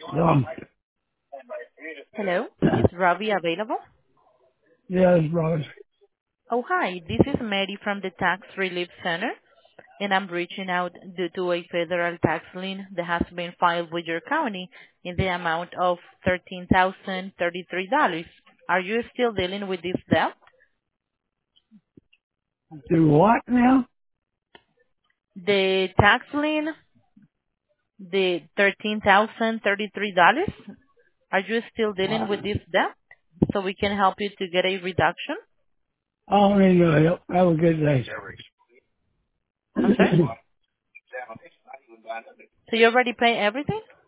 Um, Hello, is Ravi available? yeah, it's Robert. Oh, hi. This is Mary from the Tax Relief Center, and I'm reaching out due to a federal tax lien that has been filed with your county in the amount of $13,033. Are you still dealing with this debt? Do what now? The tax lien, the $13,033, are you still dealing with this debt so we can help you to get a reduction? I don't need no help. Have a good day. I'm sorry? So you already pay everything?